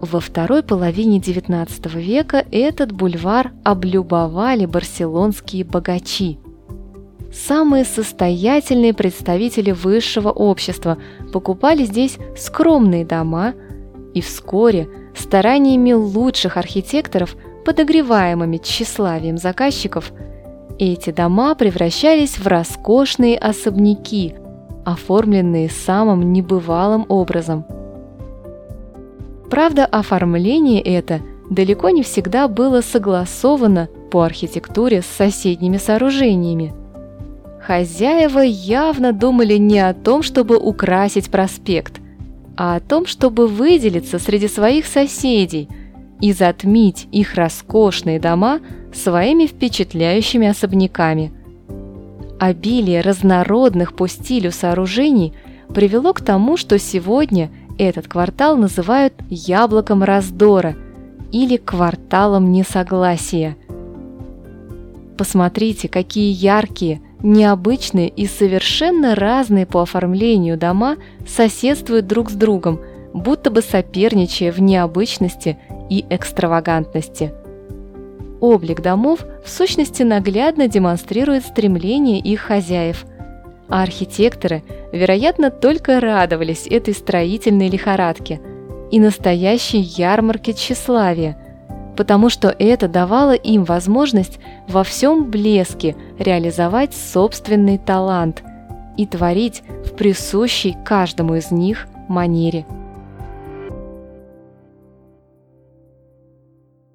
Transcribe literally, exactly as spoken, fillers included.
Во второй половине девятнадцатого века этот бульвар облюбовали барселонские богачи. Самые состоятельные представители высшего общества покупали здесь скромные дома, и вскоре стараниями лучших архитекторов, подогреваемыми тщеславием заказчиков, эти дома превращались в роскошные особняки, оформленные самым небывалым образом. Правда, оформление это далеко не всегда было согласовано по архитектуре с соседними сооружениями. Хозяева явно думали не о том, чтобы украсить проспект, а о том, чтобы выделиться среди своих соседей и затмить их роскошные дома своими впечатляющими особняками. Обилие разнородных по стилю сооружений привело к тому, что сегодня этот квартал называют «яблоком раздора» или «кварталом несогласия». Посмотрите, какие яркие, необычные и совершенно разные по оформлению дома соседствуют друг с другом, будто бы соперничая в необычности и экстравагантности. Облик домов в сущности наглядно демонстрирует стремление их хозяев, а архитекторы, вероятно, только радовались этой строительной лихорадке и настоящей ярмарке тщеславия, потому что это давало им возможность во всем блеске реализовать собственный талант и творить в присущей каждому из них манере.